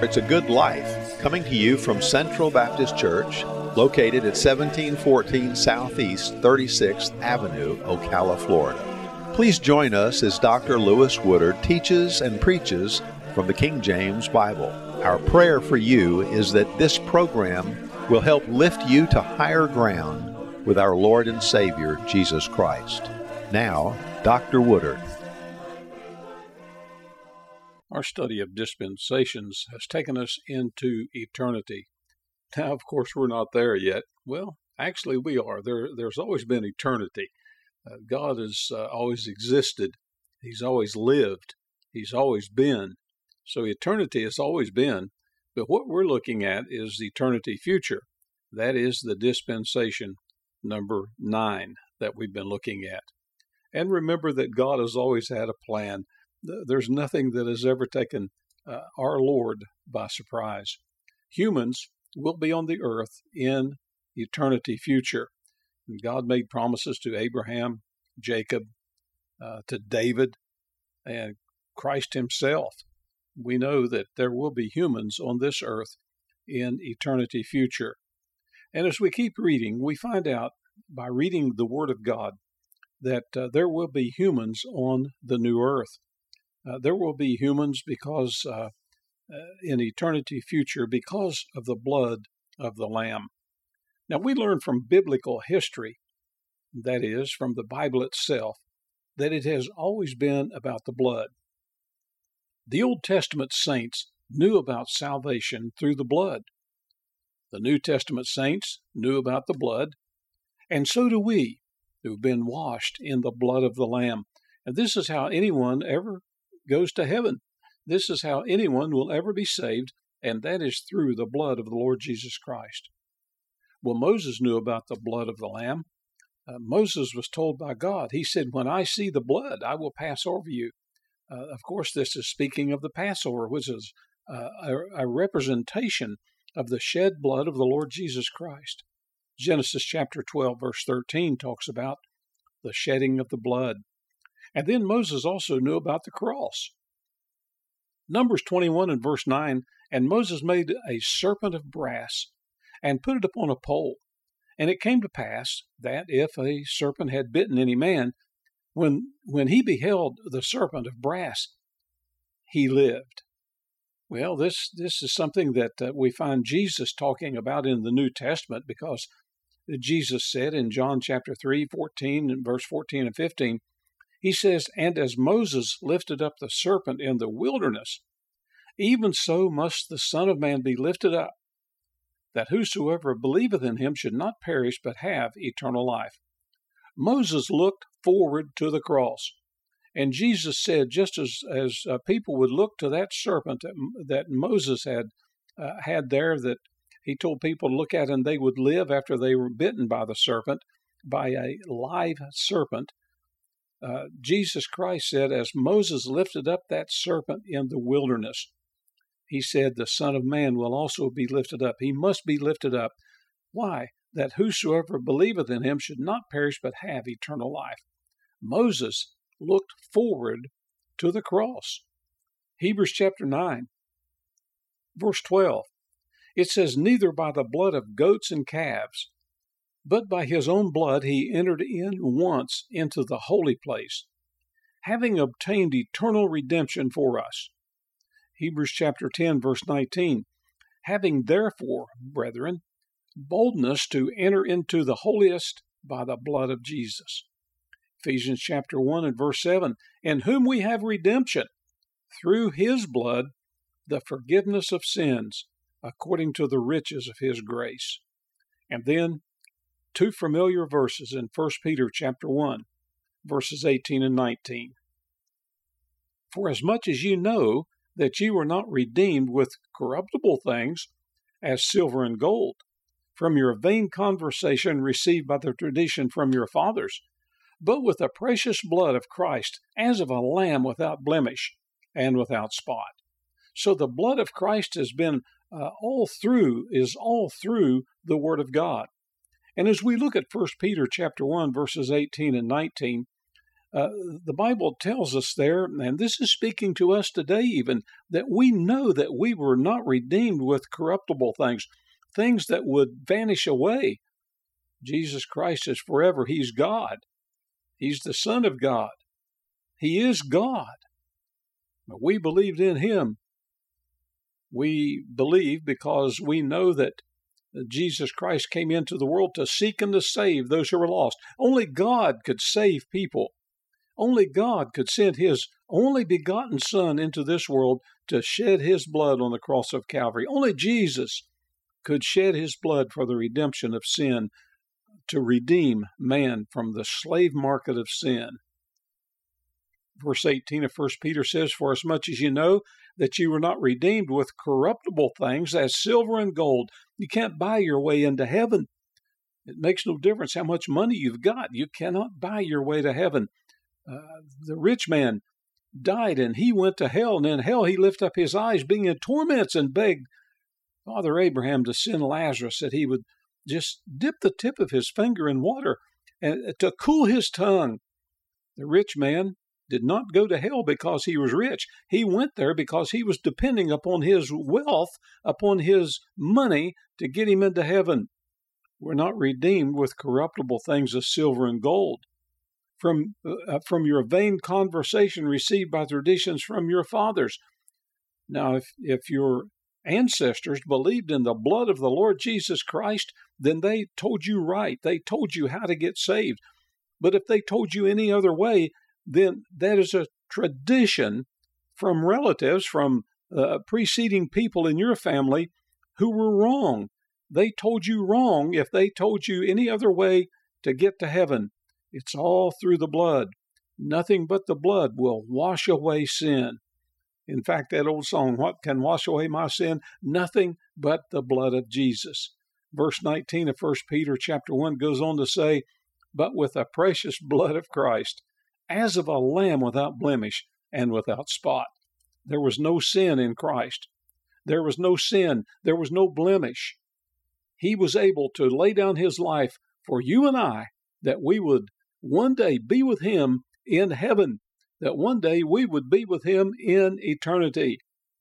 It's a Good Life, coming to you from Central Baptist Church, located at 1714 Southeast 36th Avenue, Ocala, Florida. Please join us as Dr. Lewis Woodard teaches and preaches from the King James Bible. Our prayer for you is that this program will help lift you to higher ground with our Lord and Savior, Jesus Christ. Now, Dr. Woodard. Our study of dispensations has taken us into eternity. Now, of course, we're not there yet. Well, actually, we are. There's always been eternity. God has always existed. He's always lived. He's always been. So eternity has always been. But what we're looking at is eternity future. That is the dispensation number 9 that we've been looking at. And remember that God has always had a plan. There's nothing that has ever taken our Lord by surprise. Humans will be on the earth in eternity future. And God made promises to Abraham, Jacob, to David, and Christ himself. We know that there will be humans on this earth in eternity future. And as we keep reading, we find out by reading the Word of God that there will be humans on the new earth. There will be humans because in eternity future because of the blood of the Lamb. Now we learn from biblical history, that is, from the Bible itself, that it has always been about the blood. The Old Testament saints knew about salvation through the blood. The New Testament saints knew about the blood, and so do we, who've been washed in the blood of the Lamb. And this is how anyone ever goes to heaven. This is how anyone will ever be saved, and that is through the blood of the Lord Jesus Christ. Well, Moses knew about the blood of the Lamb. Moses was told by God, he said, "When I see the blood, I will pass over you." Of course, this is speaking of the Passover, which is a representation of the shed blood of the Lord Jesus Christ. Genesis chapter 12, verse 13 talks about the shedding of the blood. And then Moses also knew about the cross. Numbers 21 and verse 9, "And Moses made a serpent of brass and put it upon a pole. And it came to pass that if a serpent had bitten any man, when he beheld the serpent of brass, he lived." Well, this is something that we find Jesus talking about in the New Testament, because Jesus said in John chapter 3, 14 and verse 14 and 15, he says, "And as Moses lifted up the serpent in the wilderness, even so must the Son of Man be lifted up, that whosoever believeth in him should not perish but have eternal life." Moses looked forward to the cross. And Jesus said, just as people would look to that serpent that Moses had there, that he told people to look at, and they would live after they were bitten by the serpent, by a live serpent. Jesus Christ said, as Moses lifted up that serpent in the wilderness, he said, the Son of Man will also be lifted up. He must be lifted up. Why? That whosoever believeth in him should not perish but have eternal life. Moses looked forward to the cross. Hebrews chapter 9, verse 12, it says, "Neither by the blood of goats and calves, but by his own blood he entered in once into the holy place, having obtained eternal redemption for us." Hebrews chapter 10, verse 19, "Having therefore, brethren, boldness to enter into the holiest by the blood of Jesus." Ephesians chapter 1 and verse 7, "In whom we have redemption, through his blood, the forgiveness of sins, according to the riches of his grace." And then two familiar verses in 1 Peter chapter 1, verses 18 and 19. "For as much as you know that ye were not redeemed with corruptible things, as silver and gold, from your vain conversation received by the tradition from your fathers, but with the precious blood of Christ, as of a lamb without blemish and without spot." So the blood of Christ has been all through the Word of God. And as we look at 1 Peter chapter 1, verses 18 and 19, The Bible tells us there, and this is speaking to us today even, that we know that we were not redeemed with corruptible things, things that would vanish away. Jesus Christ is forever. He's God. He's the Son of God. He is God. But we believed in Him. We believe because we know that Jesus Christ came into the world to seek and to save those who were lost. Only God could save people. Only God could send His only begotten Son into this world to shed His blood on the cross of Calvary. Only Jesus could shed His blood for the redemption of sin, to redeem man from the slave market of sin. Verse 18 of 1 Peter says, "For as much as you know that you were not redeemed with corruptible things as silver and gold." You can't buy your way into heaven. It makes no difference how much money you've got. You cannot buy your way to heaven. The rich man died and he went to hell, and in hell he lifted up his eyes, being in torments, and begged Father Abraham to send Lazarus, that he would just dip the tip of his finger in water and to cool his tongue. The rich man did not go to hell because he was rich. He went there because he was depending upon his wealth, upon his money to get him into heaven. We're not redeemed with corruptible things as silver and gold, from your vain conversation received by traditions from your fathers. Now, if your ancestors believed in the blood of the Lord Jesus Christ, then they told you right. They told you how to get saved. But if they told you any other way, then that is a tradition from relatives, from preceding people in your family who were wrong. They told you wrong if they told you any other way to get to heaven. It's all through the blood. Nothing but the blood will wash away sin. In fact, that old song, "What can wash away my sin?" Nothing but the blood of Jesus. Verse 19 of 1 Peter chapter 1 goes on to say, "But with the precious blood of Christ, as of a lamb without blemish and without spot." There was no sin in Christ. There was no sin. There was no blemish. He was able to lay down His life for you and I, that we would one day be with Him in heaven, that one day we would be with Him in eternity.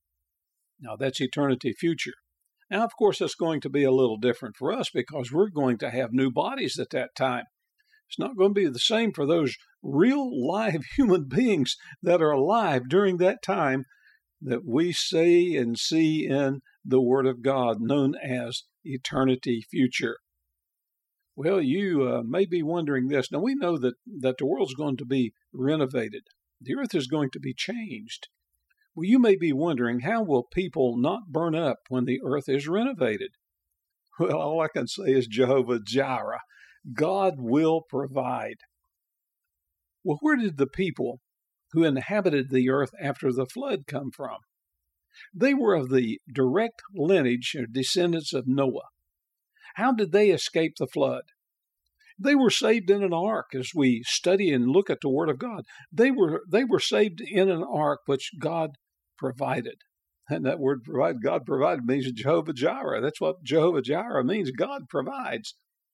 Now, that's eternity future. Now, of course, it's going to be a little different for us because we're going to have new bodies at that time. It's not going to be the same for those real live human beings that are alive during that time that we say and see in the Word of God, known as eternity future. Well, you may be wondering this. Now, we know that the world's going to be renovated. The earth is going to be changed. Well, you may be wondering, how will people not burn up when the earth is renovated? Well, all I can say is Jehovah Jireh. God will provide. Well, where did the people who inhabited the earth after the flood come from? They were of the direct lineage or descendants of Noah. How did they escape the flood? They were saved in an ark. As we study and look at the Word of God, they were saved in an ark which God provided. And that word provide, God provided, means Jehovah Jireh. That's what Jehovah Jireh means. God provides.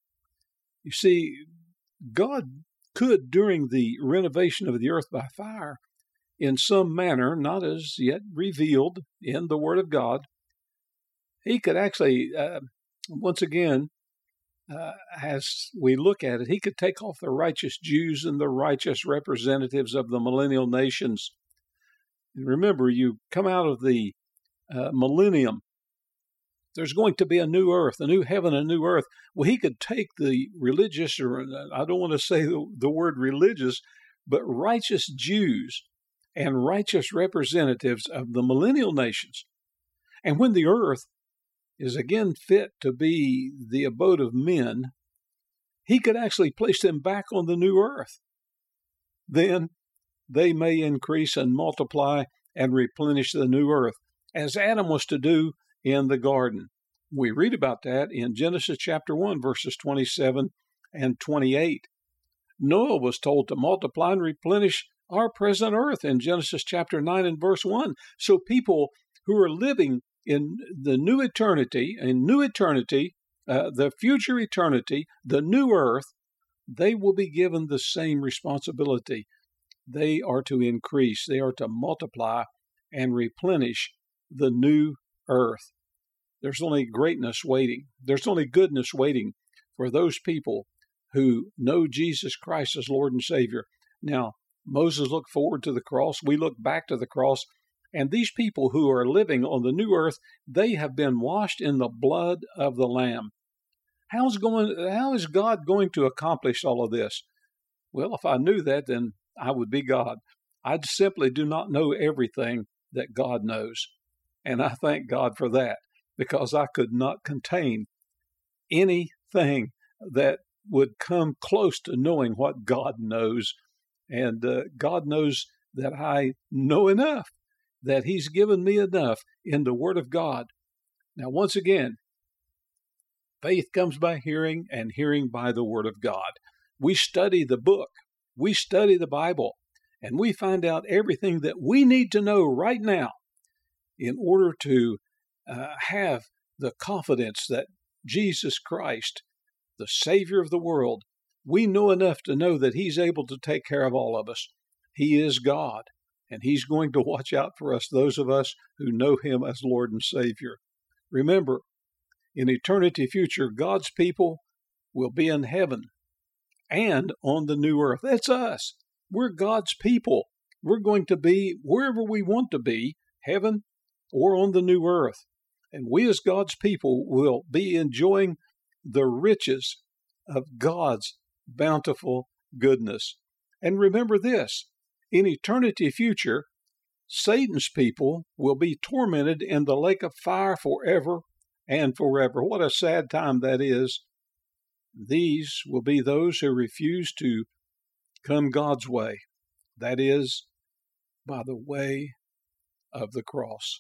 You see, God could, during the renovation of the earth by fire, in some manner, not as yet revealed in the Word of God, He could actually, once again, as we look at it, He could take off the righteous Jews and the righteous representatives of the millennial nations. And remember, you come out of the millennium, there's going to be a new earth, a new heaven, a new earth. Well, He could take the religious, or I don't want to say the word religious, but righteous Jews and righteous representatives of the millennial nations. And when the earth is again fit to be the abode of men, He could actually place them back on the new earth. Then they may increase and multiply and replenish the new earth, as Adam was to do in the garden. We read about that in Genesis chapter 1, verses 27 and 28. Noah was told to multiply and replenish our present earth in Genesis chapter 9 and verse 1. So people who are living in the new eternity, the future eternity, the new earth, they will be given the same responsibility They are to increase. They are to multiply and replenish the new earth. There's only greatness waiting. There's only goodness waiting for those people who know Jesus Christ as Lord and Savior. Now, Moses looked forward to the cross. We look back to the cross. And these people who are living on the new earth, they have been washed in the blood of the Lamb. How is God going to accomplish all of this? Well, if I knew that, then I would be God. I simply do not know everything that God knows. And I thank God for that, because I could not contain anything that would come close to knowing what God knows. And God knows that I know enough, that He's given me enough in the Word of God. Now, once again, faith comes by hearing, and hearing by the Word of God. We study the book, we study the Bible, and we find out everything that we need to know right now in order to have the confidence that Jesus Christ, the Savior of the world, we know enough to know that He's able to take care of all of us. He is God, and He's going to watch out for us, those of us who know Him as Lord and Savior. Remember, in eternity future, God's people will be in heaven and on the new earth. That's us. We're God's people. We're going to be wherever we want to be, heaven or on the new earth. And we as God's people will be enjoying the riches of God's bountiful goodness. And remember this, in eternity future, Satan's people will be tormented in the lake of fire forever and forever. What a sad time that is. These will be those who refuse to come God's way, that is, by the way of the cross.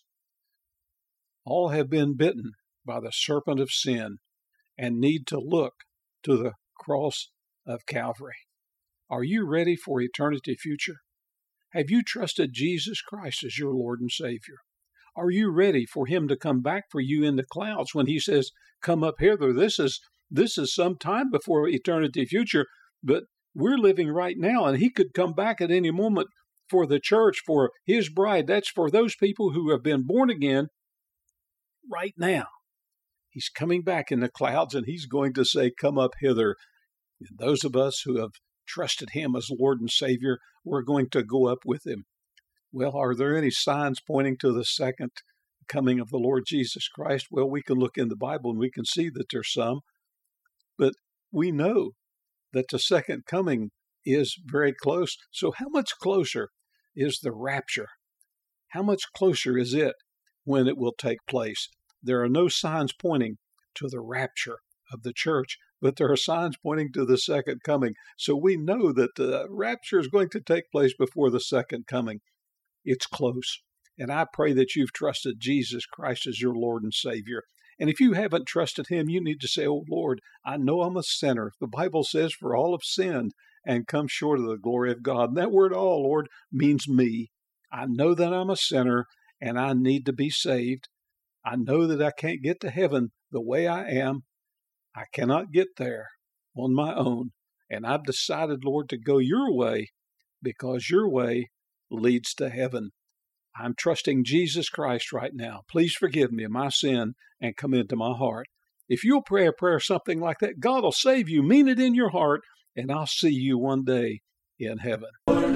All have been bitten by the serpent of sin and need to look to the cross of Calvary. Are you ready for eternity future? Have you trusted Jesus Christ as your Lord and Savior? Are you ready for Him to come back for you in the clouds when He says, come up hither? This is some time before eternity future, but we're living right now, and He could come back at any moment for the church, for His bride. That's for those people who have been born again right now. He's coming back in the clouds, and He's going to say, come up hither. And those of us who have trusted Him as Lord and Savior, we're going to go up with Him. Well, are there any signs pointing to the second coming of the Lord Jesus Christ? Well, we can look in the Bible and we can see that there's some, but we know that the second coming is very close. So how much closer is the rapture? How much closer is it when it will take place? There are no signs pointing to the rapture of the church, but there are signs pointing to the second coming. So we know that the rapture is going to take place before the second coming. It's close. And I pray that you've trusted Jesus Christ as your Lord and Savior. And if you haven't trusted Him, you need to say, oh Lord, I know I'm a sinner. The Bible says, for all have sinned and come short of the glory of God. And that word all, Lord, means me. I know that I'm a sinner and I need to be saved. I know that I can't get to heaven the way I am. I cannot get there on my own. And I've decided, Lord, to go your way because your way leads to heaven. I'm trusting Jesus Christ right now. Please forgive me of my sin and come into my heart. If you'll pray a prayer something like that, God will save you. Mean it in your heart, and I'll see you one day in heaven.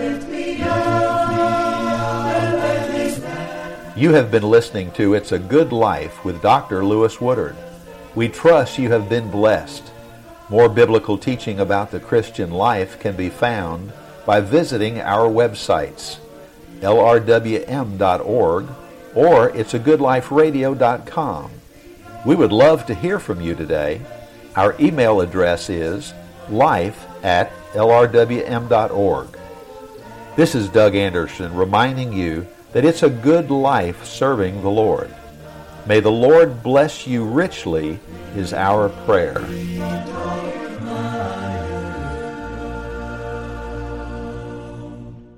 You have been listening to It's a Good Life with Dr. Lewis Woodard. We trust you have been blessed. More biblical teaching about the Christian life can be found by visiting our websites, lrwm.org or it'sagoodliferadio.com. We would love to hear from you today. Our email address is life@lrwm.org. This is Doug Anderson reminding you that it's a good life serving the Lord. May the Lord bless you richly is our prayer.